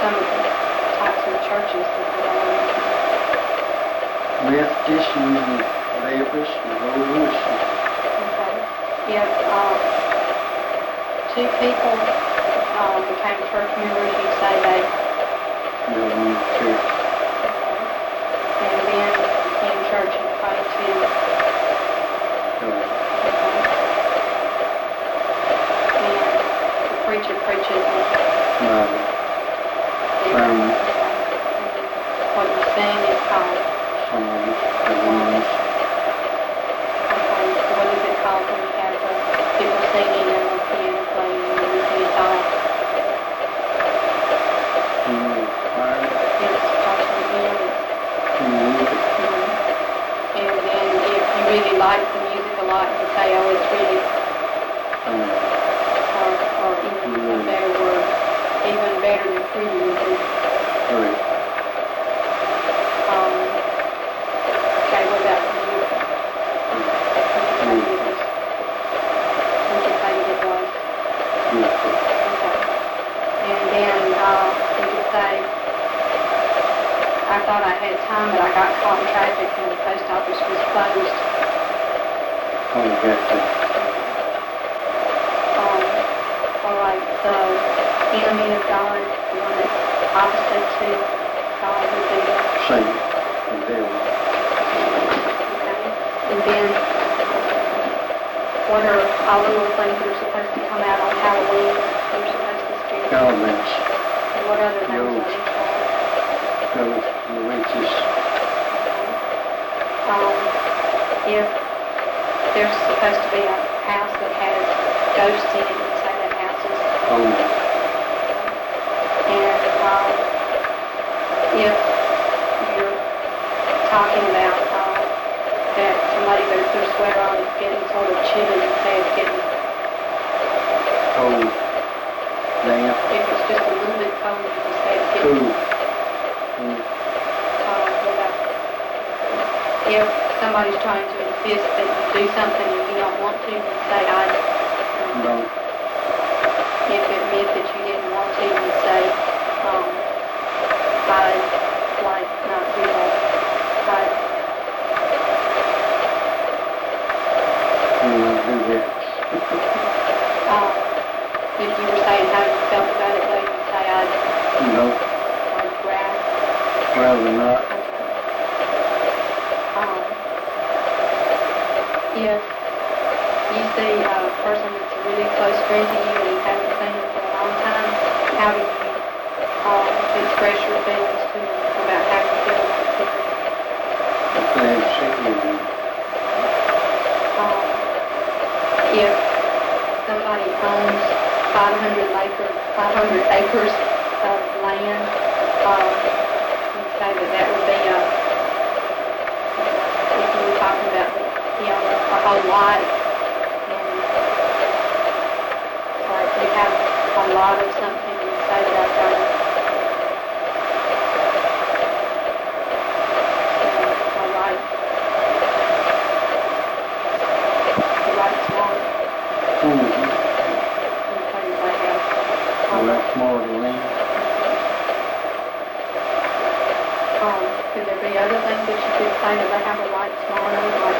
some of the types of churches that there are? Methodist and Baptist and Holiness. Okay. If two people became church members, you say they, No one church. and then in church you pray to, God. and the preacher preaches Bible. Sermon. what you sing is called. Psalms. Hymns. Okay, what is it called when you have people singing and the piano playing and everything? It's all, Choir. it's starts with hymn. Music. And then if you really like the music a lot, you say, oh, it's really, or even a better word, even better than pretty would be. Right. Okay, what about music? Would you say it was? Beautiful. Okay. And then we could say, I thought I had time, but I got caught in traffic and the post office was closed. Oh, got that. All right, the enemy of God, the one that's opposite to God would be, Satan. The devil. okay? And then, what are all the little things that are supposed to come out on Halloween? They're supposed to scare you. Goblins. And what other things are Ghosts. they called? Ghosts. The witches. If there's supposed to be a house that has ghosts in it, you say that house is, Home. and if you're talking about that somebody their sweater on is getting sort of chilly, you say it's getting, Cold. Damp. if it's just a little bit cold, you can say it's getting Cool. if somebody's trying to insist that you do something and you don't want to, you say I Don't. if it meant that you didn't want to, you say I'd like not do that. You won't do that. If you were saying how you felt about it, though, you say No. I'd rather. Rather not. If you see a person that's a really close friend to you and you haven't seen them for a long time, how do you express your feelings to them about how you feel about people? If they had seen you, If somebody owns 500 acres of land, you say that would be if you were talking about a whole lot, and like you have a lot of something, you say that I've got a smart. that's more than land. Could there be other things that you could say that they have a right small, like